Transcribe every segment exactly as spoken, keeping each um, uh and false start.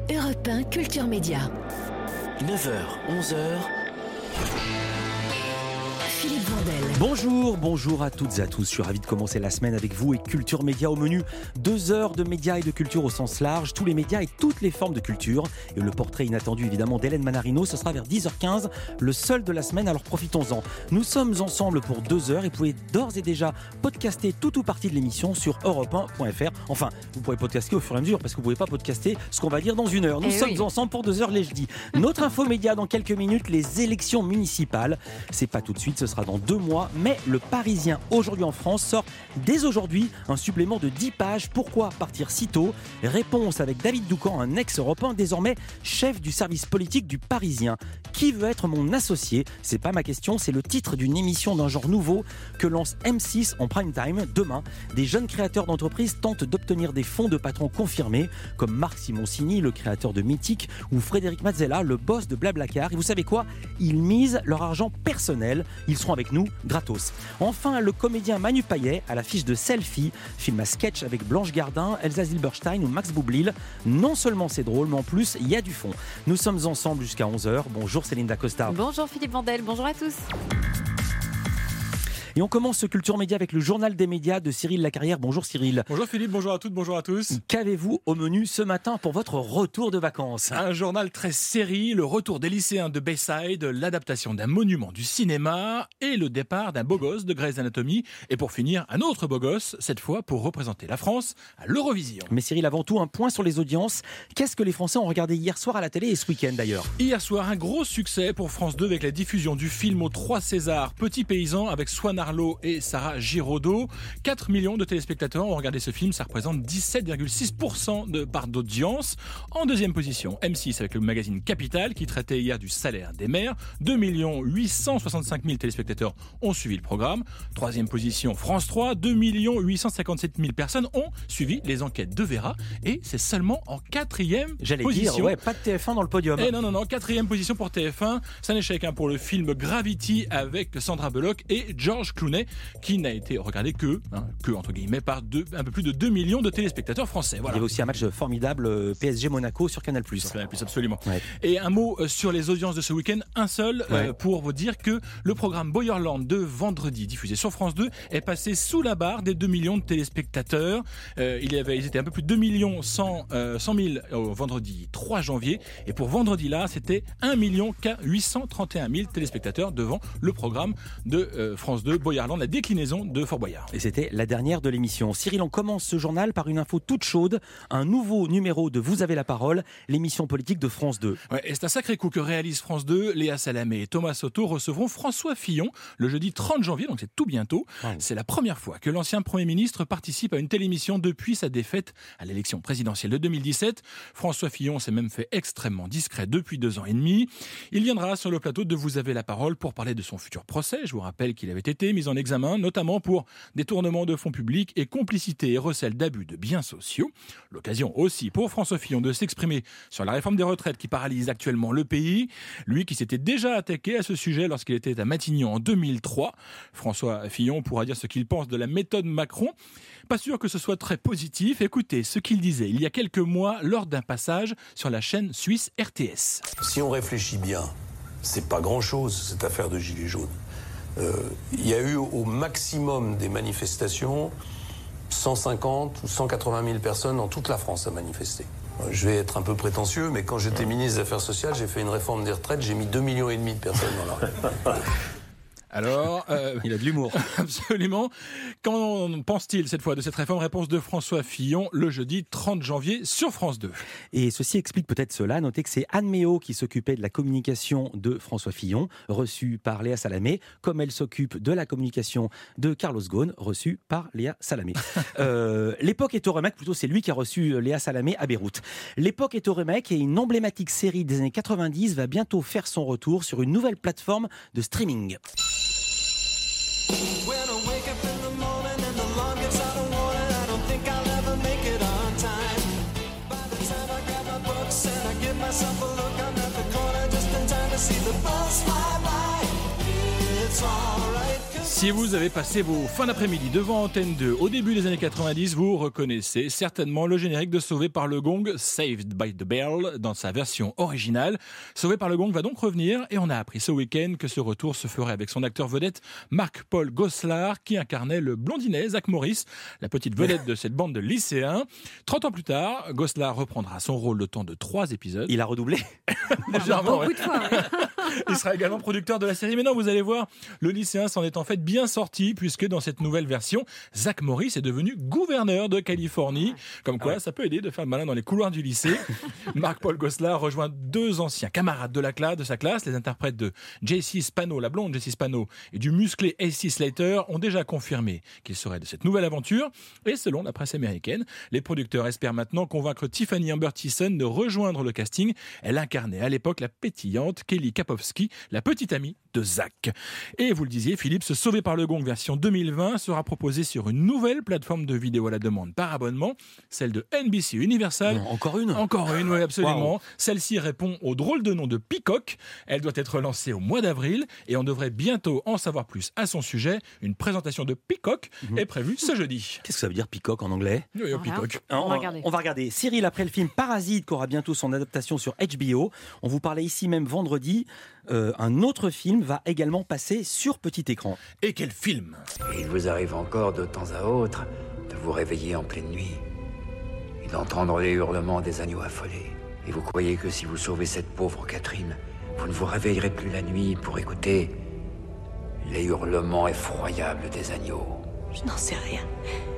Europe un Culture Média. neuf heures, onze heures. Philippe Vandel. Bonjour, bonjour à toutes et à tous. Je suis ravi de commencer la semaine avec vous et Culture Média au menu. Deux heures de médias et de culture au sens large, tous les médias et toutes les formes de culture. Et le portrait inattendu évidemment d'Hélène Manarino, ce sera vers dix heures quinze, le seul de la semaine, alors profitons-en. Nous sommes ensemble pour deux heures et vous pouvez d'ores et déjà podcaster tout ou partie de l'émission sur europe un point f r. Enfin, vous pourrez podcaster au fur et à mesure parce que vous ne pouvez pas podcaster ce qu'on va dire dans une heure. Nous eh sommes oui. ensemble pour deux heures, les jeudis. Notre info média dans quelques minutes, les élections municipales. C'est pas tout de suite, ce sera dans deux mois. Mais le Parisien, aujourd'hui en France, sort dès aujourd'hui un supplément de dix pages. Pourquoi partir si tôt ? Réponse avec David Doucan, un ex-européen, désormais chef du service politique du Parisien. Qui veut être mon associé ? C'est pas ma question, c'est le titre d'une émission d'un genre nouveau que lance M six en prime time. Demain, des jeunes créateurs d'entreprises tentent d'obtenir des fonds de patrons confirmés, comme Marc Simoncini, le créateur de Mythique, ou Frédéric Mazzella, le boss de Blablacar. Et vous savez quoi ? Ils misent leur argent personnel. Ils seront avec nous gratos. Enfin, le comédien Manu Payet à l'affiche de Selfie, film à sketch avec Blanche Gardin, Elsa Zilberstein ou Max Boublil. Non seulement c'est drôle, mais en plus, il y a du fond. Nous sommes ensemble jusqu'à onze heures. Bonjour Céline Dacosta. Bonjour Philippe Vandel, bonjour à tous. Et on commence ce Culture Média avec le journal des médias de Cyril Lacarrière. Bonjour Cyril. Bonjour Philippe, bonjour à toutes, bonjour à tous. Qu'avez-vous au menu ce matin pour votre retour de vacances ? Un journal très série, le retour des lycéens de Bayside, l'adaptation d'un monument du cinéma et le départ d'un beau gosse de Grey's Anatomy. Et pour finir, un autre beau gosse, cette fois pour représenter la France à l'Eurovision. Mais Cyril, avant tout, un point sur les audiences. Qu'est-ce que les Français ont regardé hier soir à la télé et ce week-end d'ailleurs ? Hier soir, un gros succès pour France deux avec la diffusion du film aux trois Césars, Petit Paysan avec Swan Arlo et Sarah Giraudot. quatre millions de téléspectateurs ont regardé ce film, ça représente dix-sept virgule six pour cent de part d'audience. En deuxième position, M six avec le magazine Capital qui traitait hier du salaire des maires. deux millions huit cent soixante-cinq mille téléspectateurs ont suivi le programme. Troisième position, France trois, deux millions huit cent cinquante-sept mille personnes ont suivi les enquêtes de Vera et c'est seulement en quatrième J'allais position. dire, ouais, pas de T F un dans le podium. Et non, non, non, quatrième position pour T F un. C'est un échec hein, pour le film Gravity avec Sandra Bullock et George Clooney qui n'a été regardé que, hein, que entre guillemets, par deux, un peu plus de deux millions de téléspectateurs français. Voilà. Il y avait aussi un match formidable euh, P S G Monaco sur Canal+. Sur Canal+, absolument. Ouais. Et un mot euh, sur les audiences de ce week-end, un seul, Ouais. euh, pour vous dire que le programme Boyerland de vendredi, diffusé sur France deux, est passé sous la barre des deux millions de téléspectateurs. Euh, il y avait, ils étaient un peu plus de deux millions cent mille au vendredi trois janvier. Et pour vendredi là, c'était un million huit cent trente et un mille téléspectateurs devant le programme de euh, France deux, Boyerland, la déclinaison de Fort Boyard. Et c'était la dernière de l'émission. Cyril, on commence ce journal par une info toute chaude, un nouveau numéro de Vous avez la parole, l'émission politique de France deux. Ouais, et c'est un sacré coup que réalise France deux. Léa Salamé et Thomas Soto recevront François Fillon le jeudi trente janvier, donc c'est tout bientôt. Wow. C'est la première fois que l'ancien Premier ministre participe à une telle émission depuis sa défaite à l'élection présidentielle de deux mille dix-sept. François Fillon s'est même fait extrêmement discret depuis deux ans et demi. Il viendra sur le plateau de Vous avez la parole pour parler de son futur procès. Je vous rappelle qu'il avait été mis en examen, notamment pour détournement de fonds publics et complicité et recel d'abus de biens sociaux. L'occasion aussi pour François Fillon de s'exprimer sur la réforme des retraites qui paralyse actuellement le pays. Lui qui s'était déjà attaqué à ce sujet lorsqu'il était à Matignon en deux mille trois. François Fillon pourra dire ce qu'il pense de la méthode Macron. Pas sûr que ce soit très positif. Écoutez ce qu'il disait il y a quelques mois lors d'un passage sur la chaîne suisse R T S. Si on réfléchit bien, c'est pas grand-chose cette affaire de gilets jaunes. Euh, il y a eu au maximum des manifestations cent cinquante ou cent quatre-vingt mille personnes dans toute la France à manifester. Je vais être un peu prétentieux, mais quand j'étais ministre des Affaires sociales, j'ai fait une réforme des retraites, j'ai mis deux millions et demi de personnes dans la rue. Alors, euh, Il a de l'humour. absolument. Qu'en pense-t-il cette fois de cette réforme ? Réponse de François Fillon le jeudi trente janvier sur France deux. Et ceci explique peut-être cela. Notez que c'est Anne Méot qui s'occupait de la communication de François Fillon, reçue par Léa Salamé, comme elle s'occupe de la communication de Carlos Ghosn, reçue par Léa Salamé. euh, L'époque est au remake, plutôt c'est lui qui a reçu Léa Salamé à Beyrouth. L'époque est au remake et une emblématique série des années quatre-vingt-dix va bientôt faire son retour sur une nouvelle plateforme de streaming. When I wake up in the morning and the alarm gets out of warning, I don't think I'll ever make it on time. By the time I grab my books and I give myself a look, I'm at the corner just in time to see the bus fly by. It's all right. Si vous avez passé vos fins d'après-midi devant Antenne deux au début des années quatre-vingt-dix, vous reconnaissez certainement le générique de Sauvé par le Gong, Saved by the Bell, dans sa version originale. Sauvé par le Gong va donc revenir et on a appris ce week-end que ce retour se ferait avec son acteur vedette Marc-Paul Gosselaar qui incarnait le blondinet Zach Morris, la petite vedette de cette bande de lycéens. trente ans plus tard, Gosselaar reprendra son rôle le temps de trois épisodes. Il a redoublé Légèrement, ouais. Beaucoup de fois. Il sera également producteur de la série. Mais non, vous allez voir, le lycéen s'en est en fait bien sorti puisque dans cette nouvelle version, Zach Morris est devenu gouverneur de Californie. Comme quoi, Ah ouais. ça peut aider de faire le malin dans les couloirs du lycée. Marc-Paul Gosselaar rejoint deux anciens camarades de la classe, de sa classe. Les interprètes de J C Spano, la blonde J C Spano, et du musclé A C Slater ont déjà confirmé qu'ils seraient de cette nouvelle aventure. Et selon la presse américaine, les producteurs espèrent maintenant convaincre Tiffany Amber Thiessen de rejoindre le casting. Elle incarnait à l'époque la pétillante Kelly Kapowski, la petite amie de Zach. Et vous le disiez, Philippe, ce Sauvé par le Gong version deux mille vingt sera proposé sur une nouvelle plateforme de vidéo à la demande par abonnement, celle de N B C Universal. Non, encore une Encore une, oui, absolument. Wow. Celle-ci répond au drôle de nom de Peacock. Elle doit être lancée au mois d'avril et on devrait bientôt en savoir plus à son sujet. Une présentation de Peacock Mhm. est prévue ce jeudi. Qu'est-ce que ça veut dire Peacock en anglais? Oui, Rien. Peacock. Hein, On va regarder. on va regarder. Cyril, après le film Parasite, qui aura bientôt son adaptation sur H B O, on vous parlait ici même vendredi, euh, un autre film va également passer sur petit écran. Et quel film! Et il vous arrive encore de temps à autre de vous réveiller en pleine nuit et d'entendre les hurlements des agneaux affolés. Et vous croyez que si vous sauvez cette pauvre Catherine, vous ne vous réveillerez plus la nuit pour écouter les hurlements effroyables des agneaux. Je n'en sais rien.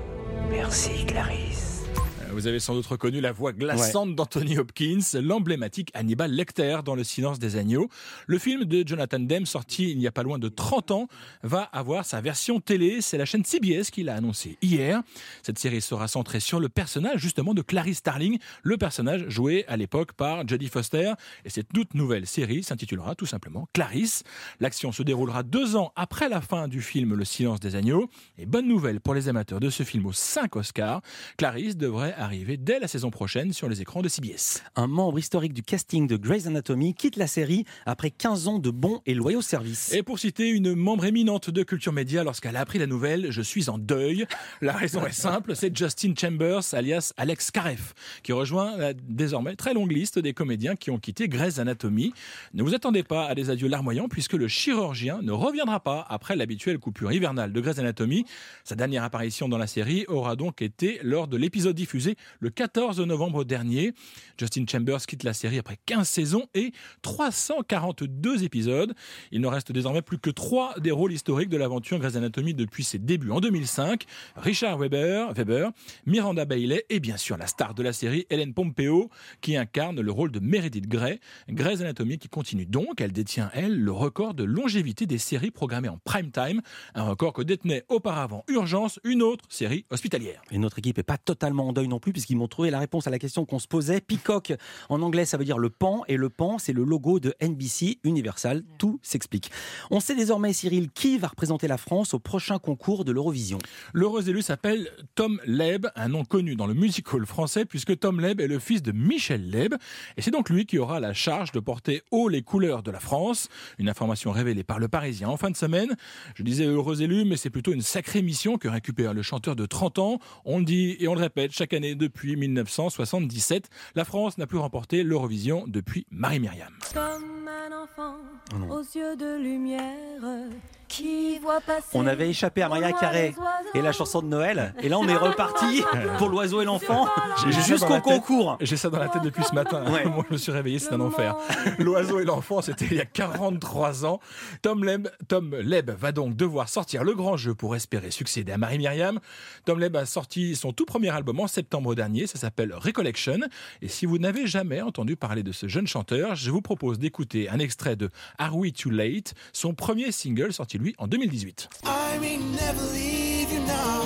Merci, Clarisse. Vous avez sans doute reconnu la voix glaçante d'Anthony Hopkins, l'emblématique Hannibal Lecter dans Le Silence des agneaux. Le film de Jonathan Demme, sorti il n'y a pas loin de trente ans, va avoir sa version télé. C'est la chaîne C B S qui l'a annoncé hier. Cette série sera centrée sur le personnage justement de Clarice Starling, le personnage joué à l'époque par Jodie Foster. Et cette toute nouvelle série s'intitulera tout simplement Clarisse. L'action se déroulera deux ans après la fin du film Le Silence des agneaux. Et bonne nouvelle pour les amateurs de ce film aux cinq Oscars, Clarisse devrait arriver dès la saison prochaine sur les écrans de C B S. Un membre historique du casting de Grey's Anatomy quitte la série après quinze ans de bons et loyaux services. Et pour citer une membre éminente de Culture Média, lorsqu'elle a appris la nouvelle, je suis en deuil. La raison est simple, c'est Justin Chambers, alias Alex Kareff, qui rejoint la désormais très longue liste des comédiens qui ont quitté Grey's Anatomy. Ne vous attendez pas à des adieux larmoyants, puisque le chirurgien ne reviendra pas après l'habituelle coupure hivernale de Grey's Anatomy. Sa dernière apparition dans la série aura donc été lors de l'épisode diffusé le quatorze novembre dernier. Justin Chambers quitte la série après quinze saisons et trois cent quarante-deux épisodes. Il ne reste désormais plus que trois des rôles historiques de l'aventure Grey's Anatomy depuis ses débuts en deux mille cinq. Richard Weber, Weber, Miranda Bailey et bien sûr la star de la série, Ellen Pompeo, qui incarne le rôle de Meredith Grey. Grey's Anatomy qui continue donc. Elle détient, elle, le record de longévité des séries programmées en prime time. Un record que détenait auparavant Urgence, une autre série hospitalière. Et notre équipe n'est pas totalement en deuil non plus, puisqu'ils m'ont trouvé la réponse à la question qu'on se posait. Peacock, en anglais, ça veut dire le pan, et le pan, c'est le logo de N B C Universal. Tout s'explique. On sait désormais, Cyril, qui va représenter la France au prochain concours de l'Eurovision. L'heureux élu s'appelle Tom Leb, un nom connu dans le musical français, puisque Tom Leb est le fils de Michel Leb, et c'est donc lui qui aura la charge de porter haut les couleurs de la France. Une information révélée par Le Parisien en fin de semaine. Je disais heureux élu, mais c'est plutôt une sacrée mission que récupère le chanteur de trente ans. On le dit et on le répète chaque année depuis mille neuf cent soixante-dix-sept. La France n'a plus remporté l'Eurovision depuis Marie-Myriam. Comme un enfant Oh non. aux yeux de lumière qui voit passer. On avait échappé à Maria Carré et la chanson de Noël, et là on est reparti pour l'oiseau et l'enfant J'ai- j'ai ça dans jusqu'au la tête. concours. J'ai ça dans la tête depuis ce matin. Ouais. Moi, je me suis réveillé, c'est un enfer. L'oiseau et l'enfant, c'était il y a quarante-trois ans. Tom Leb, Tom Leb va donc devoir sortir le grand jeu pour espérer succéder à Marie-Myriam. Tom Leb a sorti son tout premier album en septembre dernier. Ça s'appelle Recollection. Et si vous n'avez jamais entendu parler de ce jeune chanteur, je vous propose d'écouter un extrait de Are We Too Late, son premier single sorti lui en deux mille dix-huit. I may never leave you now,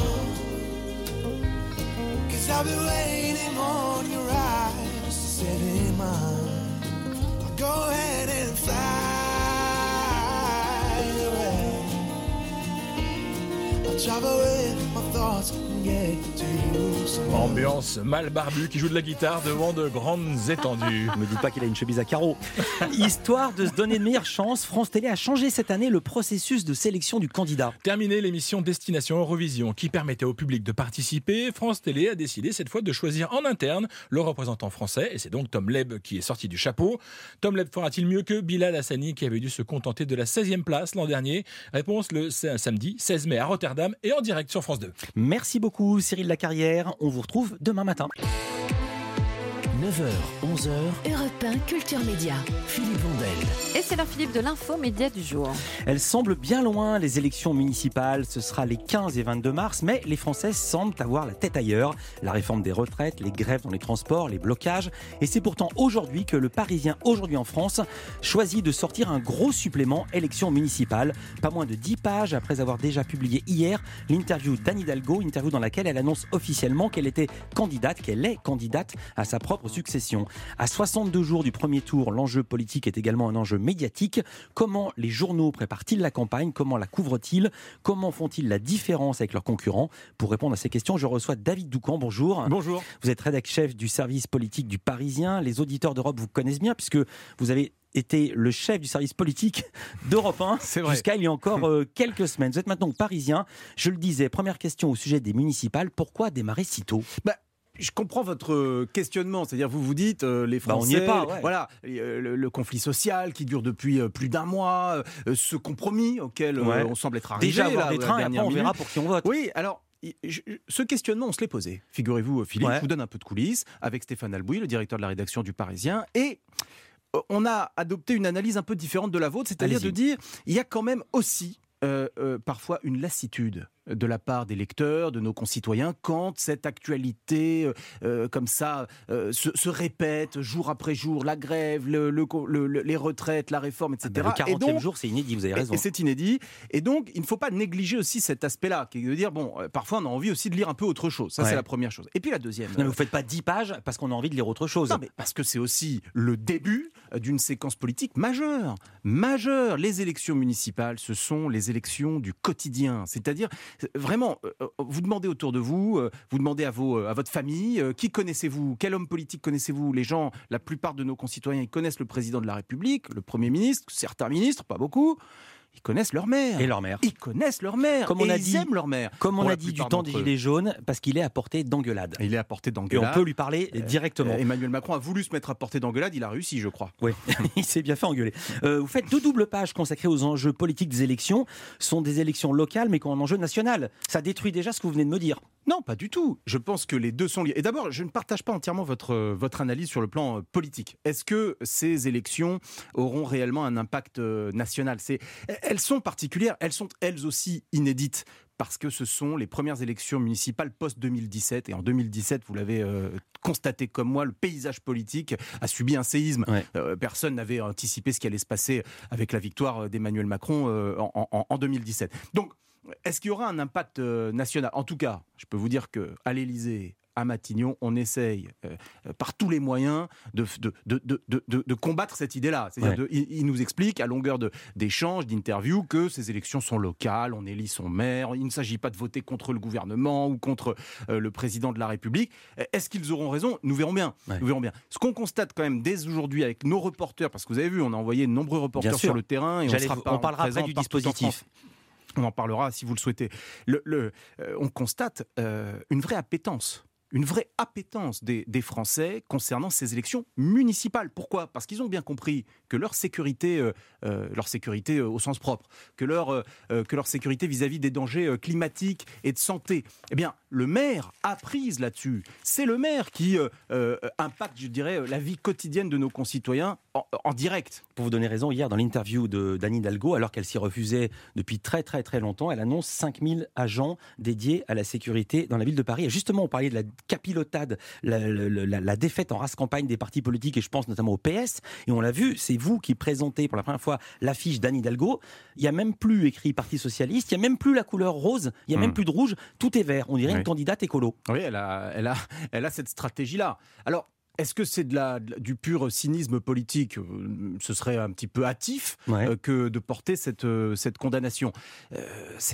'cause I've been waiting on your eyes to set in mine. I'll go ahead and fly away. I'll travel with my thoughts and get to you Ambiance mal barbu qui joue de la guitare devant de grandes étendues. Ne me dites pas qu'il a une chemise à carreaux. Histoire de se donner de meilleures chances, France Télé a changé cette année le processus de sélection du candidat. Terminée l'émission Destination Eurovision qui permettait au public de participer, France Télé a décidé cette fois de choisir en interne le représentant français, et c'est donc Tom Leb qui est sorti du chapeau. Tom Leb fera-t-il mieux que Bilal Hassani qui avait dû se contenter de la seizième place l'an dernier? Réponse le samedi seize mai à Rotterdam et en direct sur France deux. Merci beaucoup Cyril Lacarrière, on vous retrouve demain matin. neuf heures, onze heures, Europe un Culture Média. Philippe Vandel. Et c'est l'heure, Philippe, de l'info média du jour. Elles semblent bien loin, les élections municipales. Ce sera les quinze et vingt-deux mars, mais les Français semblent avoir la tête ailleurs. La réforme des retraites, les grèves dans les transports, les blocages. Et c'est pourtant aujourd'hui que le Parisien, aujourd'hui en France, choisit de sortir un gros supplément élections municipales. Pas moins de dix pages après avoir déjà publié hier l'interview d'Anne Hidalgo, interview dans laquelle elle annonce officiellement qu'elle était candidate, qu'elle est candidate à sa propre succession. À soixante-deux jours du premier tour, l'enjeu politique est également un enjeu médiatique. Comment les journaux préparent-ils la campagne? Comment la couvrent-ils? Comment font-ils la différence avec leurs concurrents? Pour répondre à ces questions, je reçois David Doucan. Bonjour. Bonjour. Vous êtes rédac-chef du service politique du Parisien. Les auditeurs d'Europe vous connaissent bien puisque vous avez été le chef du service politique d'Europe un jusqu'à il y a encore euh, quelques semaines. Vous êtes maintenant Parisien. Je le disais, première question au sujet des municipales. Pourquoi démarrer si tôt? Bah, je comprends votre questionnement, c'est-à-dire vous vous dites euh, les Français, bah on n'y est pas, ouais. voilà, euh, le, le conflit social qui dure depuis euh, plus d'un mois, euh, ce compromis auquel euh, ouais. on semble être arrivé. Déjà avoir là, des trains, et après on minute. verra pour qui on vote. Oui, alors. Je, ce questionnement, on se l'est posé. Figurez-vous, Philippe, ouais. je vous donne un peu de coulisses avec Stéphane Albouy, le directeur de la rédaction du Parisien, et on a adopté une analyse un peu différente de la vôtre, c'est-à-dire Allez-y. de dire il y a quand même aussi euh, euh, parfois une lassitude de la part des lecteurs, de nos concitoyens, quand cette actualité euh, euh, comme ça euh, se, se répète jour après jour, la grève, le, le, le, le, les retraites, la réforme, et cetera. Ah bah, le quarantième et donc, jour, c'est inédit, vous avez raison. Et, et c'est inédit. Et donc, il ne faut pas négliger aussi cet aspect-là, qui est de dire, bon, euh, parfois on a envie aussi de lire un peu autre chose. Ça, ouais. c'est la première chose. Et puis la deuxième... Non, mais vous ne faites pas dix pages parce qu'on a envie de lire autre chose. Non, mais parce que c'est aussi le début d'une séquence politique majeure. Majeure. Les élections municipales, ce sont les élections du quotidien. C'est-à-dire, vraiment, vous demandez autour de vous, vous demandez à, vos, à votre famille, qui connaissez-vous? Quel homme politique connaissez-vous? Les gens, la plupart de nos concitoyens, ils connaissent le président de la République, le Premier ministre, certains ministres, pas beaucoup. Ils connaissent leur mère. Et leur mère. Ils connaissent leur mère. Comme on et a ils dit, aiment leur mère. Comme on Pour a la dit du plupart temps des d'entre eux. Gilets jaunes, parce qu'il est à portée d'engueulade. Il est à portée Et d'engueulade. on peut lui parler directement. Euh, Emmanuel Macron a voulu se mettre à portée d'engueulade, il a réussi, je crois. Oui, il s'est bien fait engueuler. Euh, vous faites deux doubles pages consacrées aux enjeux politiques des élections. Ce sont des élections locales, mais qui ont un enjeu national. Ça détruit déjà ce que vous venez de me dire. Non, pas du tout. Je pense que les deux sont liés. Et d'abord, je ne partage pas entièrement votre, votre analyse sur le plan euh, politique. Est-ce que ces élections auront réellement un impact euh, national? C'est, elles sont particulières, elles sont elles aussi inédites. Parce que ce sont les premières élections municipales post-deux mille dix-sept. Et en deux mille dix-sept, vous l'avez euh, constaté comme moi, le paysage politique a subi un séisme. Ouais. Euh, personne n'avait anticipé ce qui allait se passer avec la victoire d'Emmanuel Macron euh, en, en, en deux mille dix-sept. Donc, est-ce qu'il y aura un impact euh, national? En tout cas, je peux vous dire qu'à l'Élysée, à Matignon, on essaye euh, par tous les moyens de, de, de, de, de, de combattre cette idée-là. C'est-à-dire, ouais. de, il, il nous explique à longueur de, d'échanges, d'interviews, que ces élections sont locales, on élit son maire, il ne s'agit pas de voter contre le gouvernement ou contre euh, le président de la République. Est-ce qu'ils auront raison? Nous verrons bien. Ouais. Nous verrons bien. Ce qu'on constate quand même dès aujourd'hui avec nos reporters, parce que vous avez vu, on a envoyé de nombreux reporters sur le terrain et on, sera on parlera présent après du partout en dispositif. France. On en parlera si vous le souhaitez. Le, le, euh, on constate euh, une vraie appétence. Une vraie appétence des, des Français concernant ces élections municipales. Pourquoi? Parce qu'ils ont bien compris que leur sécurité, euh, euh, leur sécurité euh, au sens propre, que leur, euh, que leur sécurité vis-à-vis des dangers euh, climatiques et de santé, eh bien, le maire a prise là-dessus. C'est le maire qui euh, euh, impacte, je dirais, la vie quotidienne de nos concitoyens en, en direct. Pour vous donner raison, hier, dans l'interview de d'Anne Hidalgo, alors qu'elle s'y refusait depuis très très très longtemps, elle annonce cinq mille agents dédiés à la sécurité dans la ville de Paris. Et justement, on parlait de la capilotade, la, la, la, la défaite en race campagne des partis politiques, et je pense notamment au P S. Et on l'a vu, c'est vous qui présentez pour la première fois l'affiche d'Anne Hidalgo. Il n'y a même plus écrit Parti Socialiste, il n'y a même plus la couleur rose, il n'y a mmh. même plus de rouge, tout est vert. On dirait oui. une candidate écolo. Oui, elle a, elle a, elle a cette stratégie-là. Alors, est-ce que c'est de la, de la, du pur cynisme politique? Ce serait un petit peu hâtif ouais. euh, que de porter cette, euh, cette condamnation. Euh, c'est vrai,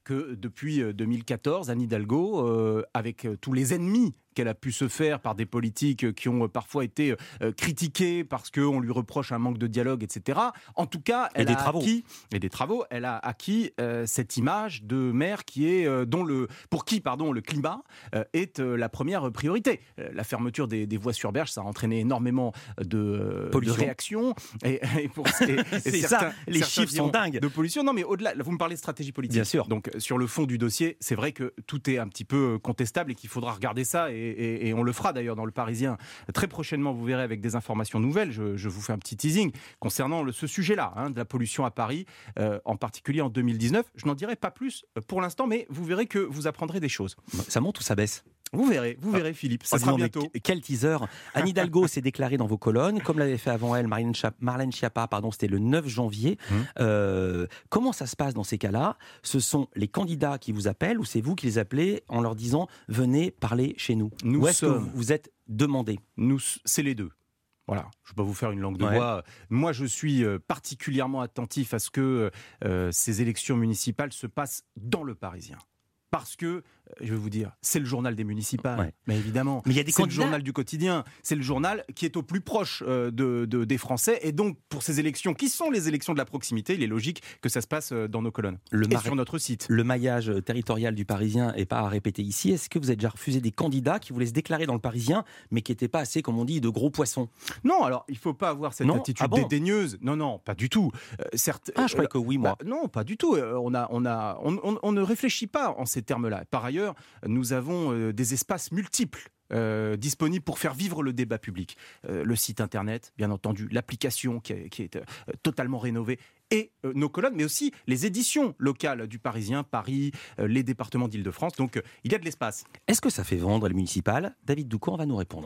que depuis deux mille quatorze, Anne Hidalgo, euh, avec tous les ennemis qu'elle a pu se faire par des politiques qui ont parfois été euh, critiqués parce qu'on lui reproche un manque de dialogue, et cetera. En tout cas, elle et des a travaux. acquis et des travaux. Elle a acquis euh, cette image de maire qui est euh, dont le pour qui pardon le climat euh, est euh, la première priorité. Euh, la fermeture des, des voies sur berge, ça a entraîné énormément de, euh, de réactions et, et pour et, et c'est certains, ça. Les certains chiffres sont diront dingues de pollution. Non, mais au-delà, vous me parlez de stratégie politique. Bien sûr. Donc sur le fond du dossier, c'est vrai que tout est un petit peu contestable et qu'il faudra regarder ça et, et, et on le fera d'ailleurs dans le Parisien très prochainement. Vous verrez avec des informations nouvelles. Je, je vous fais un petit teasing concernant le, ce sujet-là, hein, de la pollution à Paris, euh, en particulier en deux mille dix-neuf. Je n'en dirai pas plus pour l'instant, mais vous verrez que vous apprendrez des choses. Ça monte ou ça baisse? Vous verrez, vous verrez Philippe, ça Oh, sera non, mais bientôt. Quel teaser. Anne Hidalgo s'est déclarée dans vos colonnes, comme l'avait fait avant elle Marlène Schiappa, Marlène Schiappa pardon, c'était le neuf janvier. Mmh. Euh, comment ça se passe dans ces cas-là? Ce sont les candidats qui vous appellent ou c'est vous qui les appelez en leur disant « venez parler chez nous » Nous ou est-ce sommes... que vous êtes demandé? Nous, c'est les deux. Voilà, je ne vais pas vous faire une langue de Ouais. bois. Moi, je suis particulièrement attentif à ce que euh, ces élections municipales se passent dans le Parisien. Parce que, je vais vous dire, c'est le journal des municipales, Ouais. mais évidemment, Mais il y a des c'est le candidats- journal du quotidien, c'est le journal qui est au plus proche euh, de, de- des Français, et donc pour ces élections, qui sont les élections de la proximité, il est logique que ça se passe euh, dans nos colonnes, Le et mari- sur notre site. Le maillage territorial du Parisien n'est pas à répéter ici. Est-ce que vous avez déjà refusé des candidats qui voulaient se déclarer dans le Parisien, mais qui n'étaient pas assez, comme on dit, de gros poissons? Non, alors, il ne faut pas avoir cette Non. attitude Ah bon dédaigneuse. Non, non, pas du tout. Euh, certes, Ah, je croyais que oui, moi. Bah, non, pas du tout. Euh, On, a, on, a, on, on- on ne réfléchit pas en ces termes-là. Par ailleurs, nous avons euh, des espaces multiples euh, disponibles pour faire vivre le débat public. Euh, le site internet, bien entendu, l'application qui, est- qui est euh, totalement rénovée, et euh, nos colonnes, mais aussi les éditions locales du Parisien, Paris, euh, les départements d'Île-de-France. Donc, euh, il y a de l'espace. Est-ce que ça fait vendre les municipales? David Doucan va nous répondre.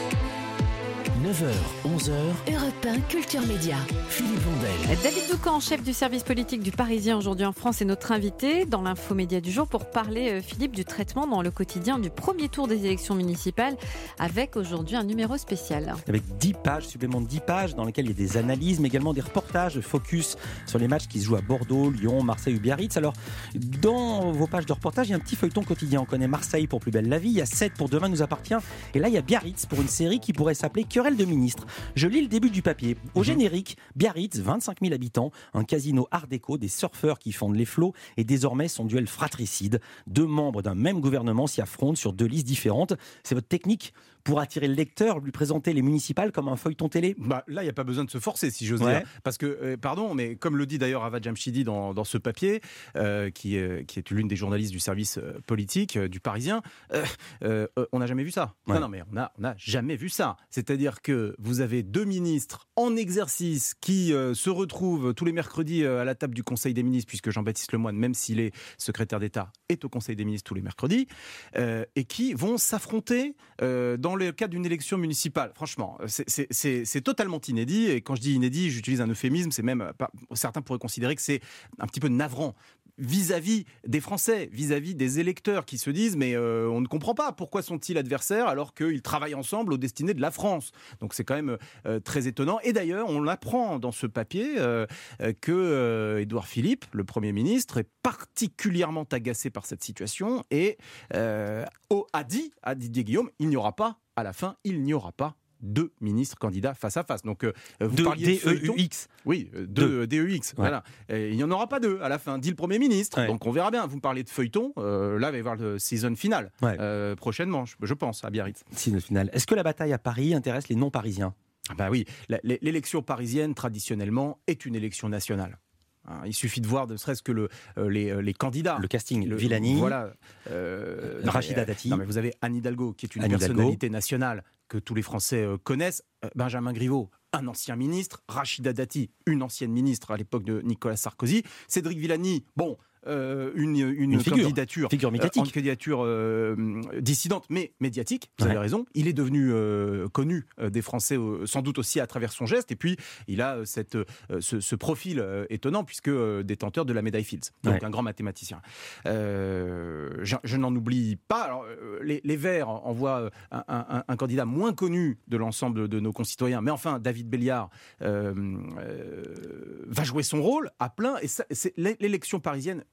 neuf heures, onze heures, Europe un Culture Média. Philippe Vandel. David Doucan, chef du service politique du Parisien aujourd'hui en France, est notre invité dans l'infomédia du jour pour parler, euh, Philippe, du traitement dans le quotidien du premier tour des élections municipales, avec aujourd'hui un numéro spécial. Avec dix pages, supplément de dix pages, dans lesquelles il y a des analyses, mais également des reportages focus sur les matchs qui se jouent à Bordeaux, Lyon, Marseille ou Biarritz. Alors, dans vos pages de reportage, il y a un petit feuilleton quotidien. On connaît Marseille pour Plus belle la vie, il y a sept pour Demain nous appartient, et là, il y a Biarritz pour une série qui pourrait s'appeler Querelle de ministres. Je lis le début du papier. Au générique, Biarritz, vingt-cinq mille habitants, un casino art déco, des surfeurs qui fondent les flots et désormais son duel fratricide. Deux membres d'un même gouvernement s'y affrontent sur deux listes différentes. C'est votre technique pour attirer le lecteur, lui présenter les municipales comme un feuilleton télé? Bah, là, il n'y a pas besoin de se forcer, si j'ose Ouais. dire. Parce que, euh, pardon, mais comme le dit d'ailleurs Avad Jamshidi dans, dans ce papier, euh, qui, euh, qui est l'une des journalistes du service euh, politique euh, du Parisien, euh, euh, euh, on n'a jamais vu ça. Ouais. Non, non, mais on n'a on a jamais vu ça. C'est-à-dire que vous avez deux ministres en exercice qui euh, se retrouvent tous les mercredis euh, à la table du Conseil des ministres, puisque Jean-Baptiste Lemoyne, même s'il est secrétaire d'État, est au Conseil des ministres tous les mercredis, euh, et qui vont s'affronter euh, dans le cadre d'une élection municipale. Franchement, c'est- c'est c'est- c'est totalement inédit, et quand je dis inédit, j'utilise un euphémisme, c'est même, pas- certains pourraient considérer que c'est un petit peu navrant vis-à-vis des Français, vis-à-vis des électeurs qui se disent mais euh, on ne comprend pas pourquoi sont-ils adversaires alors qu'ils travaillent ensemble aux destinées de la France. Donc c'est quand même euh, très étonnant. Et d'ailleurs, on apprend dans ce papier euh, euh, que euh, Édouard Philippe, le Premier ministre, est particulièrement agacé par cette situation et euh, au- a dit à Didier Guillaume, il n'y aura pas, à la fin, il n'y aura pas deux ministres candidats face à face. Donc, euh, vous De parliez de D E feuilleton. U X. Oui, euh, Deux. deux D E X. Voilà. Et il n'y en aura pas deux à la fin, dit le Premier ministre. Ouais. Donc on verra bien. Vous me parlez de feuilleton. Euh, là, il va y avoir le season final Ouais. euh, prochainement, je, je pense, à Biarritz. Si, le final. Est-ce que la bataille à Paris intéresse les non-parisiens? Ah bah oui, la- l'é- l'élection parisienne, traditionnellement, est une élection nationale. Hein, il suffit de voir, ne serait-ce que le, euh, les, euh, les candidats. Le casting, Le- Villani, Voilà. Euh, non, Rachida mais, Dati. Non, mais vous avez Anne Hidalgo, qui est une Anne Hidalgo. personnalité nationale que tous les Français euh, connaissent. Euh, Benjamin Griveaux, un ancien ministre. Rachida Dati, une ancienne ministre à l'époque de Nicolas Sarkozy. Cédric Villani, bon, euh, une, une, Une figure. candidature, Figure médiatique. euh, une candidature euh, dissidente, mais médiatique. Vous Ouais. avez raison. Il est devenu euh, connu euh, des Français, euh, sans doute aussi à travers son geste. Et puis, il a euh, cette, euh, ce, ce profil euh, étonnant, puisque euh, détenteur de la médaille Fields. Donc, Ouais. un grand mathématicien. Euh, je je n'en oublie pas. Alors, euh, les, les Verts envoient euh, un, un- un candidat moins connu de l'ensemble de nos concitoyens. Mais enfin, David Béliard euh, euh, va jouer son rôle à plein. Et ça, c'est, l'élection parisienne,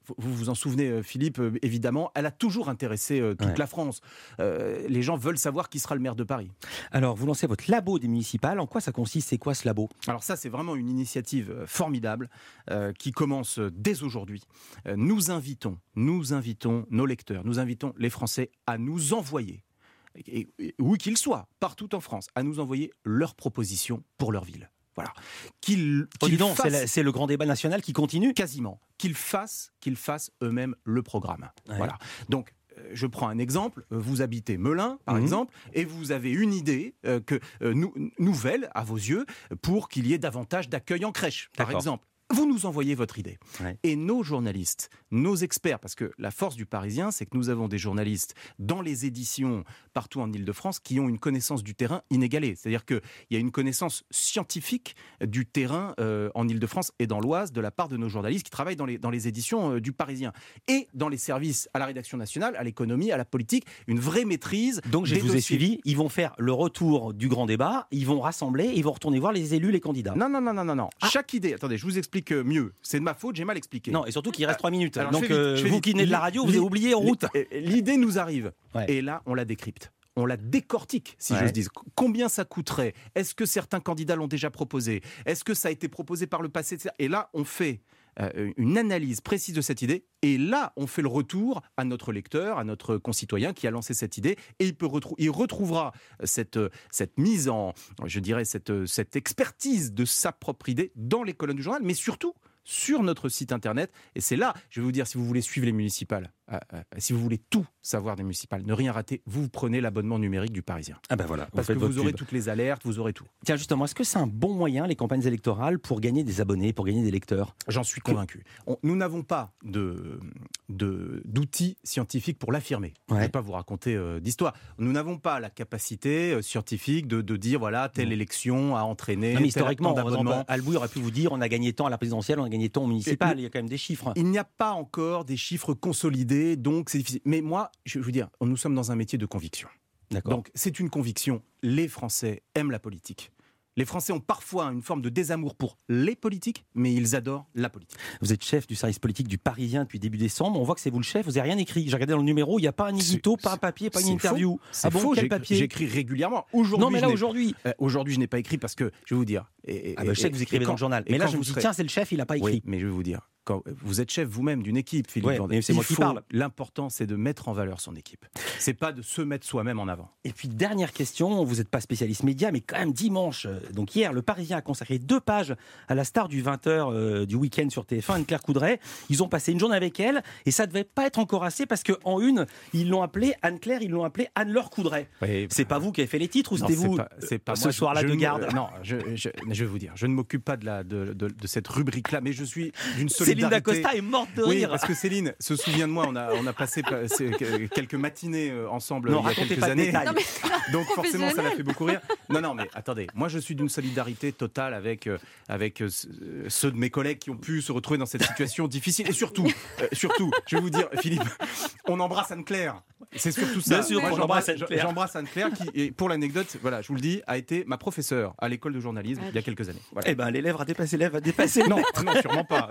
vous vous en souvenez, Philippe, euh, évidemment, elle a toujours intéressé euh, toute Ouais. la France. Euh, les gens veulent savoir qui sera le maire de Paris. Alors, vous lancez votre labo des municipales. En quoi ça consiste? C'est quoi ce labo? Alors ça, c'est vraiment une initiative euh, formidable euh, qui commence euh, dès aujourd'hui. Euh, nous invitons, nous invitons nos lecteurs, nous invitons les Français à nous envoyer, et, et, où qu'ils soient, partout en France, à nous envoyer leurs propositions pour leur ville. Voilà. Qu'ils, Oh, dis qu'ils donc, c'est, fassent- la- c'est le grand débat national qui continue. Quasiment. Qu'ils fassent, qu'ils fassent eux-mêmes le programme. Ouais. Voilà. Donc, euh, je prends un exemple. Euh, Vous habitez Melun, par Mhm. exemple, et vous avez une idée euh, que, euh, nou- nouvelle, à vos yeux, pour qu'il y ait davantage d'accueil en crèche, par D'accord. exemple. Vous nous envoyez votre idée. Ouais. Et nos journalistes, nos experts, parce que la force du Parisien, c'est que nous avons des journalistes dans les éditions partout en Ile-de-France qui ont une connaissance du terrain inégalée. C'est-à-dire qu'il y a une connaissance scientifique du terrain euh, en Ile-de-France et dans l'Oise de la part de nos journalistes qui travaillent dans les, dans les éditions euh, du Parisien. Et dans les services à la rédaction nationale, à l'économie, à la politique, une vraie maîtrise. Donc, je des vous ai dossiers. suivi. Ils vont faire le retour du grand débat. Ils vont rassembler. Ils vont retourner voir les élus, les candidats. Non, non, non, non, non, non. Ah. Chaque idée, attendez, je vous explique mieux. C'est de ma faute, j'ai mal expliqué. Non, et surtout qu'il reste trois minutes. Alors, je Donc, fais vite, euh, je fais vous vite. qui venez de la radio, vous avez oublié en route. L'idée nous arrive. Ouais. Et là, on la décrypte. On la décortique, si Ouais. j'ose dire. Combien ça coûterait? Est-ce que certains candidats l'ont déjà proposé? Est-ce que ça a été proposé par le passé? Et là, on fait euh, une analyse précise de cette idée. Et là, on fait le retour à notre lecteur, à notre concitoyen qui a lancé cette idée. Et il, peut retrou- il retrouvera cette, cette mise en, je dirais, cette, cette expertise de sa propre idée dans les colonnes du journal, mais surtout sur notre site internet. Et c'est là, je vais vous dire, si vous voulez suivre les municipales, euh, euh, si vous voulez tout savoir des municipales, ne rien rater, vous prenez l'abonnement numérique du Parisien. Ah ben voilà. Parce que vous aurez toutes les alertes, vous aurez tout. Tiens, justement, est-ce que c'est un bon moyen, les campagnes électorales, pour gagner des abonnés, pour gagner des lecteurs? J'en suis convaincu. On- nous n'avons pas de, de- d'outils scientifiques pour l'affirmer. Je ne Ouais. vais pas vous raconter euh, d'histoire. Nous n'avons pas la capacité euh, scientifique de, de dire, voilà, telle Non. élection a entraîné Non, mais tel historiquement, tant par exemple, d'abonnements. Alboui aurait pu vous dire on a gagné tant à la présidentielle, on a gagné tant au municipal. Et- Il y a quand même des chiffres. Il n'y a pas encore des chiffres consolidés, donc c'est difficile. Mais moi, je vais vous dire, nous sommes dans un métier de conviction. D'accord. Donc c'est une conviction. Les Français aiment la politique. Les Français ont parfois une forme de désamour pour les politiques, mais ils adorent la politique. Vous êtes chef du service politique du Parisien depuis début décembre. On voit que c'est vous le chef. Vous n'avez rien écrit. J'ai regardé dans le numéro. Il n'y a pas un édito, pas un papier, pas une C'est interview. faux. C'est Ah bon, faux. quel J'ai- papier J'écris régulièrement. Aujourd'hui, Non, mais là je n'ai- aujourd'hui. euh, aujourd'hui, je n'ai pas écrit parce que je vais vous dire. Et, et- Ah ben, je sais et- que vous et écrivez quand- dans le journal. et Mais là, quand je me vous dis serez- tiens, c'est le chef, il n'a pas écrit. Oui, mais je vais vous dire. Quand vous êtes chef vous-même d'une équipe, Philippe Ouais, Vandel, mais c'est il moi qui faut- parle. L'important, c'est de mettre en valeur son équipe. C'est pas de se mettre soi-même en avant. Et puis, dernière question, vous n'êtes pas spécialiste média, mais quand même dimanche, euh, donc hier, le Parisien a consacré deux pages à la star du vingt heures euh, du week-end sur T F un, Anne-Claire Coudray. Ils ont passé une journée avec elle, et ça devait pas être encore assez, parce qu'en une, ils l'ont appelée Anne-Claire, ils l'ont appelée Anne-Laure Coudray. Oui, C'est pas vous qui avez fait les titres, ou Non, c'était c'est vous pas- c'est pas ce moi, je- soir-là je de ne- garde euh, Non, je, je, je vais vous dire, je ne m'occupe pas de, la, de, de, de cette rubrique-là, mais je suis d'une Céline solidarité. Dacosta est morte de Oui, rire. parce que Céline se souvient de moi, on a, on a passé pa- c'est- que- quelques matinées euh, ensemble Non, il y a racontez quelques pas de années. détails. Non, mais Donc forcément, ça l'a professionnel. fait beaucoup rire. Non, non, mais attendez, moi je suis d'une solidarité totale avec, euh, avec euh, ce- euh, ceux de mes collègues qui ont pu se retrouver dans cette situation difficile. Et surtout, euh, surtout, je vais vous dire, Philippe, on embrasse Anne-Claire. C'est surtout ça. Bien sûr Moi, qu'on j'embrasse- embrasse Anne-Claire. J'embrasse Anne-Claire qui, et pour l'anecdote, voilà, je vous le dis, a été ma professeure à l'école de journalisme il y a quelques années. Voilà. Eh ben, l'élève a dépassé l'élève, a dépassé le Non, maître. non, sûrement pas.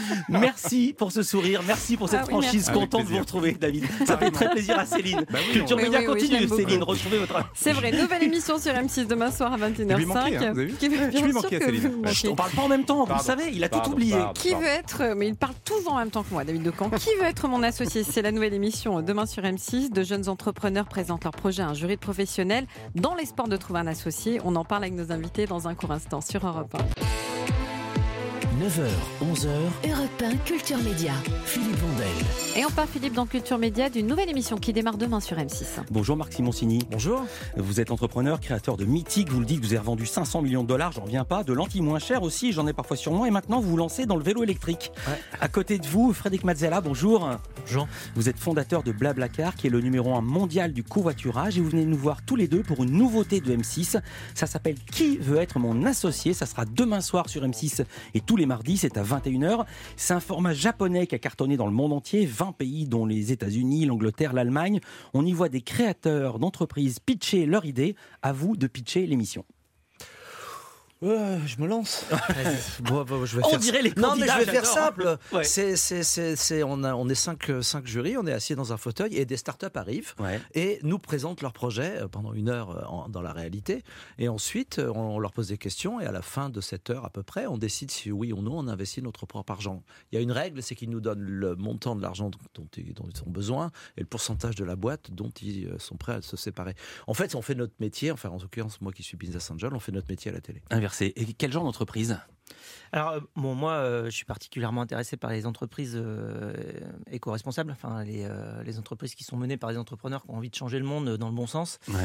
Merci pour ce sourire, merci pour cette Ah oui, franchise. merci. Content Avec de vous plaisir. retrouver, David. Ça fait très plaisir à Céline. Bah oui, Culture on- Média Oui, oui, oui, continue, je l'aime beaucoup. Céline. Retrouvez votre. C'est vrai, nouvelle émission sur M six demain soir à vingt et une Je heures lui manquais, cinq. hein, vous avez vu Qui- Je bien lui sûr manquais, que Céline. vous me Chut, on manquez. parle pas en même temps, vous le Pardon. savez, il a tout Pardon, oublié. pardon. Qui veut être, mais il parle toujours en même temps que moi, David Decamp. Qui veut être mon associé? C'est la nouvelle émission demain sur M six. De jeunes entrepreneurs présentent leur projet à un jury de professionnels dans l'espoir de trouver un associé. On en parle avec nos invités dans un court instant sur Europe un. neuf heures, onze heures, Europe un Culture Média. Philippe Vandel. Et on part, Philippe, dans Culture Média d'une nouvelle émission qui démarre demain sur M six. Bonjour Marc Simoncini. Bonjour. Vous êtes entrepreneur, créateur de Mythique. Vous le dites, vous avez revendu cinq cents millions de dollars. J'en reviens pas. De lentilles moins chères aussi. J'en ai parfois sur moi. Et maintenant, vous vous lancez dans le vélo électrique. Ouais. À côté de vous, Frédéric Mazzella. Bonjour. Bonjour. Vous êtes fondateur de Blablacar, qui est le numéro un mondial du covoiturage. Et vous venez nous voir tous les deux pour une nouveauté de M six. Ça s'appelle Qui veut être mon associé? Ça sera demain soir sur M six et tous les mardis. C'est à vingt et une heures. C'est un format japonais qui a cartonné dans le monde entier. vingt pays, dont les États-Unis, l'Angleterre, l'Allemagne. On y voit des créateurs d'entreprises pitcher leur idée. À vous de pitcher l'émission. Ouais, je me lance. bon, bon, je vais On faire... dirait les Non, mais je vais faire j'adore. simple. Ouais. C'est, c'est, c'est, c'est, on, a, on est cinq, cinq jurys, on est assis dans un fauteuil et des startups arrivent Ouais. et nous présentent leur projet pendant une heure en, dans la réalité. Et ensuite, on leur pose des questions et à la fin de cette heure à peu près, on décide si oui ou non on investit notre propre argent. Il y a une règle, c'est qu'ils nous donnent le montant de l'argent dont ils, dont ils ont besoin et le pourcentage de la boîte dont ils sont prêts à se séparer. En fait, on fait notre métier, enfin en l'occurrence moi qui suis business angel, on fait notre métier à la télé. Inversé. Et quel genre d'entreprise ? Alors, euh, bon, moi, euh, je suis particulièrement intéressé par les entreprises euh, éco-responsables, enfin, les, euh, les entreprises qui sont menées par des entrepreneurs qui ont envie de changer le monde dans le bon sens Ouais.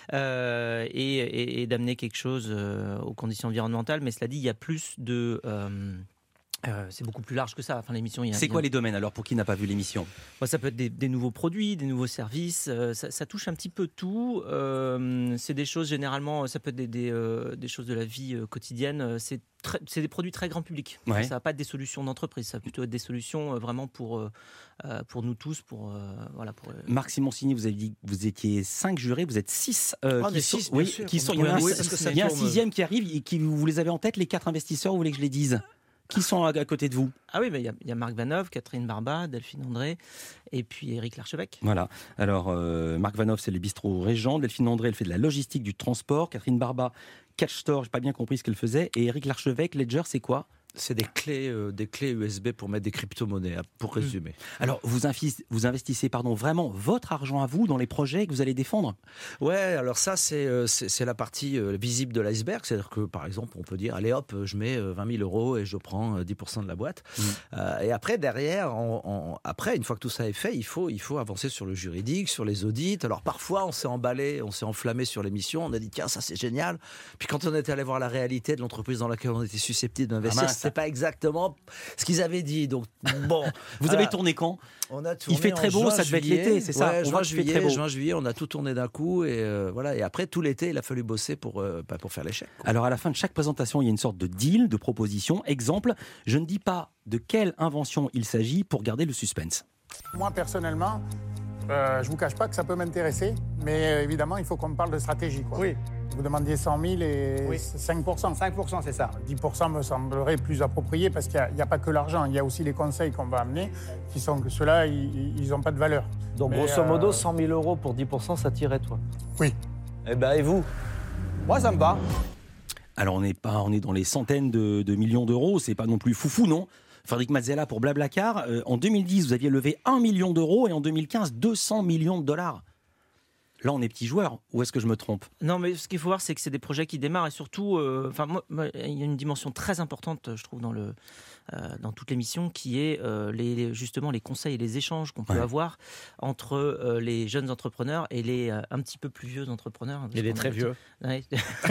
euh, et, et, et d'amener quelque chose euh, aux conditions environnementales. Mais cela dit, il y a plus de... Euh, Euh, c'est beaucoup plus large que ça. Enfin, l'émission, il y a, C'est il y a... quoi les domaines alors pour qui n'a pas vu l'émission ? Moi, ça peut être des, des nouveaux produits, des nouveaux services. Euh, ça, ça touche un petit peu tout. Euh, c'est des choses généralement. Ça peut être des, des, euh, des choses de la vie euh, quotidienne. C'est très, c'est des produits très grand public. Ouais. Ça va pas être des solutions d'entreprise. Ça va plutôt être des solutions euh, vraiment pour euh, pour nous tous. Pour euh, voilà. Pour, euh... Marc Simoncini, vous avez dit que vous étiez cinq jurés, vous êtes six. Euh, Ah, qui des sont, six, bien oui, sûr. qui sont. Il y en a un, Oui, parce que ça il y a un tourne. sixième qui arrive. Et qui, vous les avez en tête, les quatre investisseurs. Vous voulez que je les dise ? Qui sont à, à côté de vous ? Ah oui, il y, y a Marc Vanov, Catherine Barba, Delphine André et puis Éric Larchevêque. Voilà. Alors, euh, Marc Vanov, c'est les bistrots Régent. Delphine André, elle fait de la logistique, du transport. Catherine Barba, Catch Store, j'ai pas bien compris ce qu'elle faisait. Et Éric Larchevêque, Ledger, c'est quoi ? C'est des clés, euh, des clés U S B pour mettre des crypto-monnaies, pour résumer. Mmh. Alors, vous, infi- vous investissez pardon, vraiment votre argent à vous dans les projets que vous allez défendre ? Ouais, alors ça, c'est, euh, c'est, c'est la partie euh, visible de l'iceberg. C'est-à-dire que, par exemple, on peut dire, allez hop, je mets euh, vingt mille euros et je prends euh, dix pour cent de la boîte. Mmh. Euh, et après, derrière, on, on, après, une fois que tout ça est fait, il faut, il faut avancer sur le juridique, sur les audits. Alors, parfois, on s'est emballé, on s'est enflammé sur l'émission. On a dit, tiens, ça, c'est génial. Puis quand on était allé voir la réalité de l'entreprise dans laquelle on était susceptible d'investir, Ah mince. c'était pas exactement ce qu'ils avaient dit. Donc, bon. Vous voilà. avez tourné quand ? On a tourné Il fait très en beau, juin, ça devait être juillet. l'été, c'est ça ? Ouais, On juin, voit qu'il fait juillet, très beau. juin, juillet, on a tout tourné d'un coup et euh, voilà. Et après tout l'été, il a fallu bosser pour euh, bah, pour faire l'échec. Quoi. Alors à la fin de chaque présentation, il y a une sorte de deal, de proposition. Exemple, je ne dis pas de quelle invention il s'agit pour garder le suspense. Moi personnellement, euh, je vous cache pas que ça peut m'intéresser, mais euh, évidemment, il faut qu'on me parle de stratégie. Quoi. Oui. Vous demandiez cent mille et Oui. cinq pour cent. cinq pour cent, c'est ça. dix pour cent me semblerait plus approprié parce qu'il n'y a, a pas que l'argent, il y a aussi les conseils qu'on va amener qui sont que ceux-là, ils n'ont pas de valeur. Donc, Mais, grosso modo, euh, cent mille euros pour dix pour cent, ça tirait, toi. Oui. Eh ben, et vous ? Moi, ça me va. Alors on est pas, on est dans les centaines de, de millions d'euros, c'est pas non plus foufou, non ? Frédéric Mazzella pour Blablacar, euh, en deux mille dix, vous aviez levé un million d'euros et en deux mille quinze, deux cents millions de dollars. Là, on est petits joueurs. Ou est-ce que je me trompe ? Non, mais ce qu'il faut voir, c'est que c'est des projets qui démarrent et surtout, euh, enfin, moi, moi, il y a une dimension très importante, je trouve, dans le, euh, dans toute l'émission, qui est euh, les, justement les conseils et les échanges qu'on peut Ouais. avoir entre euh, les jeunes entrepreneurs et les euh, un petit peu plus vieux entrepreneurs. Et les très vieux. Ouais.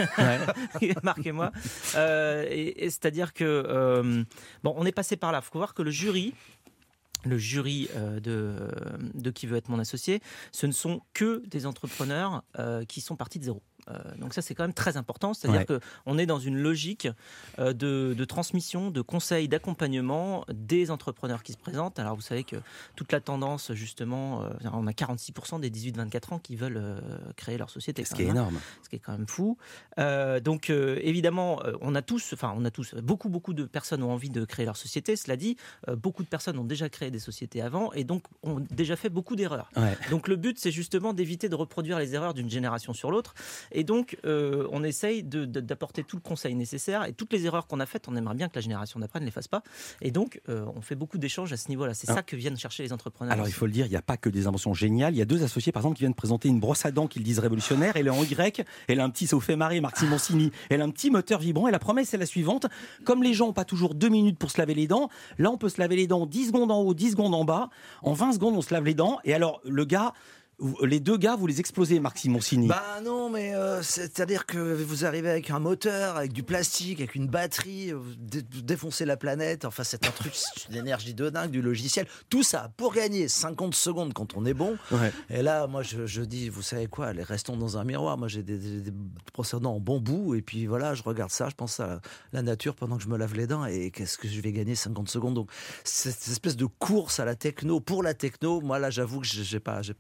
Marc et moi. Euh, et, et c'est-à-dire que euh, bon, on est passé par là. Il faut voir que le jury. Le jury euh, de, de Qui veut être mon associé, ce ne sont que des entrepreneurs euh, qui sont partis de zéro. Euh, donc ça, c'est quand même très important. C'est-à-dire Ouais. qu'on est dans une logique euh, de, de transmission, de conseils, d'accompagnement des entrepreneurs qui se présentent. Alors vous savez que toute la tendance, justement, euh, on a quarante-six pour cent des dix-huit vingt-quatre ans qui veulent euh, créer leur société. Ce qui est énorme. Ce qui est quand même fou. Euh, donc euh, évidemment, euh, on a tous, enfin on a tous, beaucoup beaucoup de personnes ont envie de créer leur société. Cela dit, euh, beaucoup de personnes ont déjà créé des sociétés avant et donc ont déjà fait beaucoup d'erreurs. Ouais. Donc le but, c'est justement d'éviter de reproduire les erreurs d'une génération sur l'autre. Et donc, euh, on essaye de, de, d'apporter tout le conseil nécessaire. Et toutes les erreurs qu'on a faites, on aimerait bien que la génération d'après ne les fasse pas. Et donc, euh, on fait beaucoup d'échanges à ce niveau-là. C'est Ah. ça que viennent chercher les entrepreneurs. Alors il faut le dire, il n'y a pas que des inventions géniales. Il y a deux associés, par exemple, qui viennent présenter une brosse à dents qu'ils disent révolutionnaire. Elle est en Y, elle a un petit, ça vous fait marrer, Marc Simoncini. Elle a un petit moteur vibrant. Et la promesse est la suivante. Comme les gens n'ont pas toujours deux minutes pour se laver les dents, là on peut se laver les dents dix secondes en haut, dix secondes en bas. En vingt secondes, on se lave les dents. Et alors, le gars... Les deux gars, vous les explosez, Marc Simoncini. Bah non, mais euh, c'est-à-dire que vous arrivez avec un moteur, avec du plastique, avec une batterie, vous, dé- vous défoncez la planète. Enfin, c'est un truc, c'est une énergie de dingue, du logiciel. Tout ça pour gagner cinquante secondes quand on est bon. Ouais. Et là, moi, je, je dis, vous savez quoi, allez, restons dans un miroir. Moi, j'ai des, des, des procédants en bambou. Et puis voilà, je regarde ça, je pense à la, la nature pendant que je me lave les dents. Et qu'est-ce que je vais gagner cinquante secondes. Donc, cette espèce de course à la techno, pour la techno, moi, là, j'avoue que j'ai pas, j'ai pas acheté.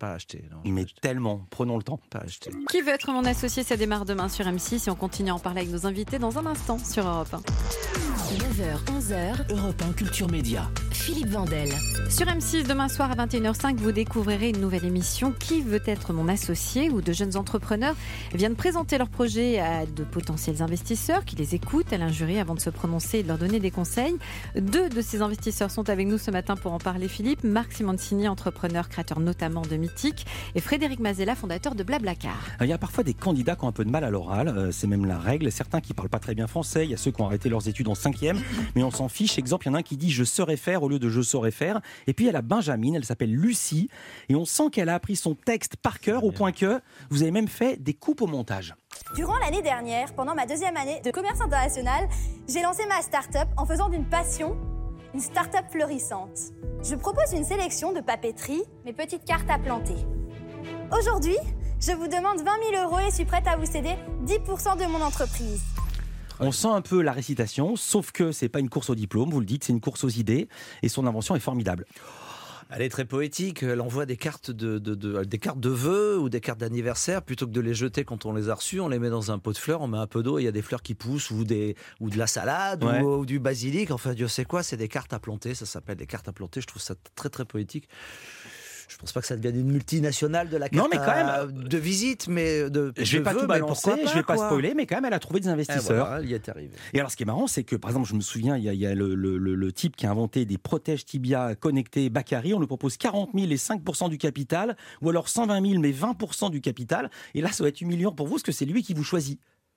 non. Mais tellement, prenons le temps. Pas acheté. Qui veut être mon associé, ça démarre demain sur M six et on continue à en parler avec nos invités dans un instant sur Europe un. neuf heures, onze heures, Europe un Culture Média. Philippe Vandel. Sur M six, demain soir à vingt et une heures cinq, vous découvrirez une nouvelle émission Qui veut être mon associé, où de jeunes entrepreneurs viennent présenter leurs projets à de potentiels investisseurs qui les écoutent à l'injury avant de se prononcer et de leur donner des conseils. Deux de ces investisseurs sont avec nous ce matin pour en parler, Philippe. Marc Simoncini, entrepreneur, créateur notamment de Mythique, et Frédéric Mazella, fondateur de Blablacar. Il y a parfois des candidats qui ont un peu de mal à l'oral, euh, c'est même la règle. Certains qui parlent pas très bien français, il y a ceux qui ont arrêté leurs études en cinquième, mais on s'en fiche. Exemple, il y en a un qui dit « je saurais faire » au lieu de « je saurais faire ». Et puis il y a la Benjamine, elle s'appelle Lucie, et on sent qu'elle a appris son texte par cœur, au point que vous avez même fait des coupes au montage. Durant l'année dernière, pendant ma deuxième année de commerce international, j'ai lancé ma start-up en faisant d'une passion une start-up florissante. Je propose une sélection de papeterie, mes petites cartes à planter. Aujourd'hui, je vous demande vingt mille euros et suis prête à vous céder dix pour cent de mon entreprise. On sent un peu la récitation, sauf que c'est pas une course au diplôme, vous le dites, c'est une course aux idées, et son invention est formidable. Elle est très poétique. Elle envoie des cartes de, de, de, des cartes de vœux ou des cartes d'anniversaire. Plutôt que de les jeter quand on les a reçues, on les met dans un pot de fleurs, on met un peu d'eau et il y a des fleurs qui poussent ou, des, ou de la salade ouais. ou, ou du basilic. Enfin, Dieu sait quoi, c'est des cartes à planter. Ça s'appelle des cartes à planter. Je trouve ça très très poétique. Je pense pas que ça devienne une multinationale de la carte non, mais quand même, à, de visite, mais de. Je vais pas tout balancer, pas, je vais pas quoi. spoiler, mais quand même, elle a trouvé des investisseurs. Et voilà, elle y est arrivée. Et alors, ce qui est marrant, c'est que, par exemple, je me souviens, il y a, il y a le, le, le, le type qui a inventé des protèges tibia connectés Bakary. On lui propose quarante mille et cinq pour cent du capital, ou alors cent vingt mille mais vingt pour cent du capital. Et là, ça va être humiliant pour vous, parce que c'est lui qui vous choisit.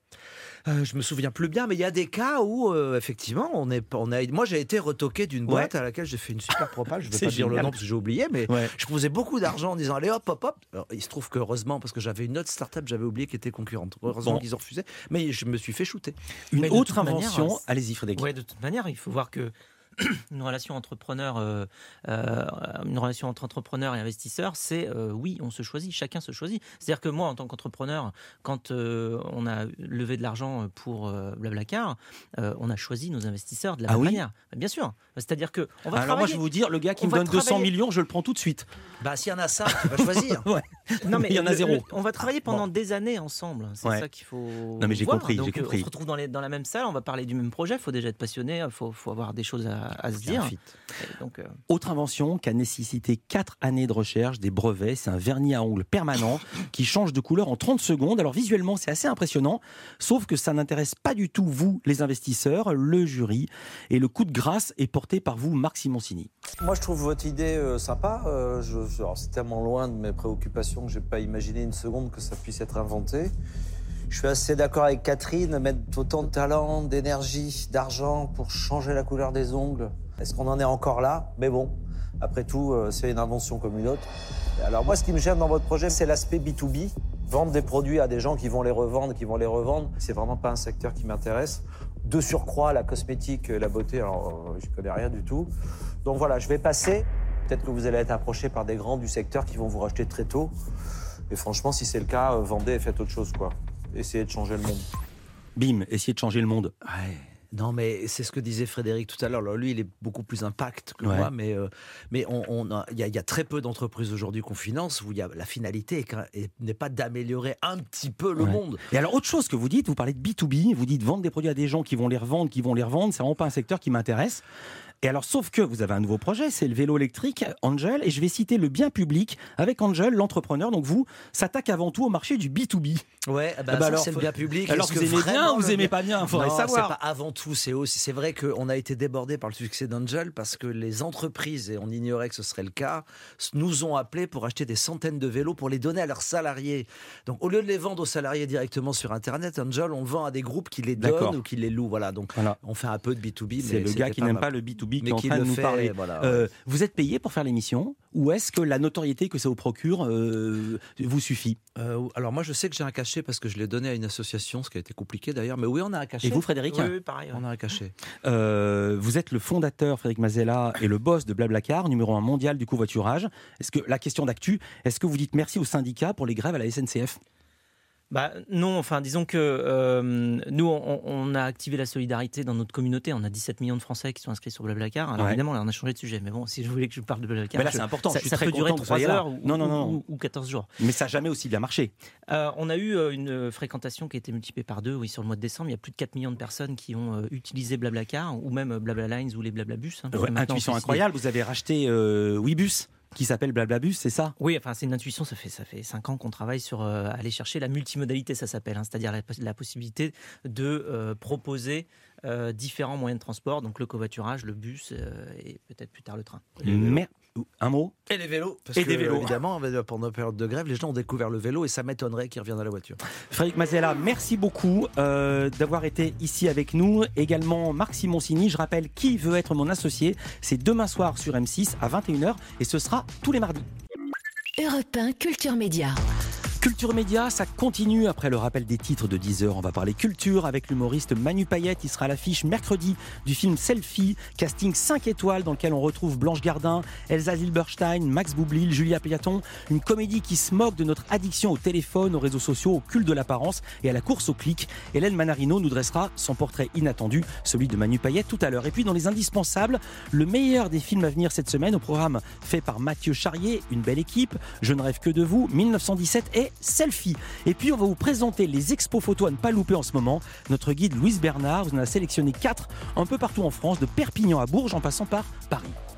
Euh, je me souviens plus bien, mais il y a des cas où euh, effectivement, on est, on a. Moi, j'ai été retoqué d'une boîte ouais. à laquelle j'ai fait une super propale. Je ne vais pas génial. dire le nom parce que j'ai oublié, mais ouais. je posais beaucoup d'argent en disant allez hop hop hop. Alors, il se trouve que heureusement, parce que j'avais une autre start-up, j'avais oublié qui était concurrente. Heureusement bon. qu'ils ont refusé, mais je me suis fait shooter. Une mais autre invention. Manière, allez-y, Frédéric. Ouais, de toute manière, il faut voir que. Une relation entrepreneur, euh, euh, une relation entre entrepreneur et investisseur, c'est euh, oui, on se choisit, chacun se choisit. C'est-à-dire que moi, en tant qu'entrepreneur, quand euh, on a levé de l'argent pour euh, Blablacar, euh, on a choisi nos investisseurs de la ah même oui manière. Bien sûr. C'est-à-dire que on va alors moi, je vais vous dire, le gars qui me donne deux cent millions, je le prends tout de suite. Bah, s'il y en a cinq, tu vas choisir. ouais. Non, mais il y en a le, zéro. Le, on va travailler pendant bon. des années ensemble. C'est ouais. ça qu'il faut. Non, mais j'ai voir. compris. Donc, j'ai compris. on se retrouve dans, les, dans la même salle, on va parler du même projet. Il faut déjà être passionné, il faut, faut avoir des choses à, à se dire. Donc, euh... Autre invention qui a nécessité quatre années de recherche, des brevets, c'est un vernis à ongles permanent qui change de couleur en trente secondes. Alors visuellement, c'est assez impressionnant, sauf que ça n'intéresse pas du tout vous, les investisseurs, le jury. Et le coup de grâce est porté par vous, Marc Simoncini. Moi, je trouve votre idée euh, sympa. Euh, je, alors, c'est tellement loin de mes préoccupations que je n'ai pas imaginé une seconde que ça puisse être inventé. Je suis assez d'accord avec Catherine, mettre autant de talent, d'énergie, d'argent pour changer la couleur des ongles. Est-ce qu'on en est encore là? Mais bon, après tout, euh, c'est une invention comme une autre. Alors moi, ce qui me gêne dans votre projet, c'est l'aspect B deux B. Vendre des produits à des gens qui vont les revendre, qui vont les revendre. C'est vraiment pas un secteur qui m'intéresse. De surcroît, la cosmétique, la beauté, alors euh, je connais rien du tout. Donc voilà, je vais passer. Peut-être que vous allez être approché par des grands du secteur qui vont vous racheter très tôt. Et franchement, si c'est le cas, euh, vendez et faites autre chose, quoi. Essayez de changer le monde. Bim, essayez de changer le monde. Ouais. Non, mais c'est ce que disait Frédéric tout à l'heure. Alors, lui, il est beaucoup plus impact que ouais. moi, mais euh, mais on, on a, y, a, y a très peu d'entreprises aujourd'hui qu'on finance où y a, la finalité est, est, n'est pas d'améliorer un petit peu le ouais. monde. Et alors, autre chose que vous dites, vous parlez de B deux B, vous dites vendre des produits à des gens qui vont les revendre, qui vont les revendre, c'est vraiment pas un secteur qui m'intéresse. Et alors, sauf que vous avez un nouveau projet, c'est le vélo électrique Angel, et je vais citer le bien public avec Angel, l'entrepreneur. Donc vous, s'attaque avant tout au marché du B deux B. Ouais, bah, bah alors c'est le bien public. Alors vous aimez bien ou vous aimez pas bien, il faudrait non, savoir. C'est pas avant tout, c'est aussi. C'est vrai qu'on a été débordé par le succès d'Angel parce que les entreprises, et on ignorait que ce serait le cas, nous ont appelés pour acheter des centaines de vélos pour les donner à leurs salariés. Donc au lieu de les vendre aux salariés directement sur Internet, Angel, on le vend à des groupes qui les donnent D'accord. ou qui les louent. Voilà. Donc voilà. On fait un peu de B deux B. C'est le gars qui n'aime pas le B deux B qui est en train de nous fait, parler. Voilà, euh, ouais. Vous êtes payé pour faire l'émission ou est-ce que la notoriété que ça vous procure euh, vous suffit? euh, Alors moi je sais que j'ai un cachet parce que je l'ai donné à une association, ce qui a été compliqué d'ailleurs, mais oui on a un cachet. Et vous Frédéric? Oui, oui pareil. On a un cachet. Euh, vous êtes le fondateur, Frédéric Mazella, et le boss de Blablacar, numéro un mondial du covoiturage. Est-ce que la question d'actu, est-ce que vous dites merci aux syndicats pour les grèves à la S N C F? Bah, non, enfin disons que euh, nous on, on a activé la solidarité dans notre communauté. On a dix-sept millions de Français qui sont inscrits sur Blablacar. Alors Ouais. évidemment, là on a changé de sujet. Mais bon, si je voulais que je parle de Blablacar, Mais là, je- c'est important, Ça, je suis ça très peut durer content que vous trois soyez là. heures ou, Non, non, non. ou- ou quatorze jours. Mais ça n'a jamais aussi bien marché. Euh, on a eu euh, une fréquentation qui a été multipliée par deux, oui, sur le mois de décembre. Il y a plus de quatre millions de personnes qui ont euh, utilisé Blablacar ou même euh, Blablalines ou les Blablabus. Hein, parce Ouais, que maintenant, intuition on peut incroyable, vous avez racheté euh, Webus qui s'appelle Blablabus, c'est ça? Oui, enfin c'est une intuition, ça fait ça fait cinq ans qu'on travaille sur euh, aller chercher la multimodalité, ça s'appelle, hein, c'est-à-dire la, la possibilité de euh, proposer euh, différents moyens de transport, donc le covoiturage, le bus euh, et peut-être plus tard le train. Mais un mot? Et les vélos. Parce Et que, des vélos. évidemment, pendant la période de grève, les gens ont découvert le vélo et ça m'étonnerait qu'ils reviennent à la voiture. Frédéric Mazella, merci beaucoup euh, d'avoir été ici avec nous. Également Marc Simoncini, je rappelle Qui veut être mon associé, c'est demain soir sur M six à vingt et une heures et ce sera tous les mardis. Europe un Culture Média. Culture Média, ça continue après le rappel des titres de dix heures. On va parler culture avec l'humoriste Manu Payette. Il sera à l'affiche mercredi du film Selfie, casting cinq étoiles dans lequel on retrouve Blanche Gardin, Elsa Zilberstein, Max Boublil, Julia Piaton. Une comédie qui se moque de notre addiction au téléphone, aux réseaux sociaux, au culte de l'apparence et à la course au clic. Hélène Manarino nous dressera son portrait inattendu, celui de Manu Payette tout à l'heure. Et puis dans les indispensables, le meilleur des films à venir cette semaine au programme fait par Mathieu Charrier, une belle équipe, Je ne rêve que de vous, mille neuf cent dix-sept et Selfie. Et puis on va vous présenter les expos photos à ne pas louper en ce moment. Notre guide Louise Bernard vous en a sélectionné quatre un peu partout en France, de Perpignan à Bourges en passant par Paris.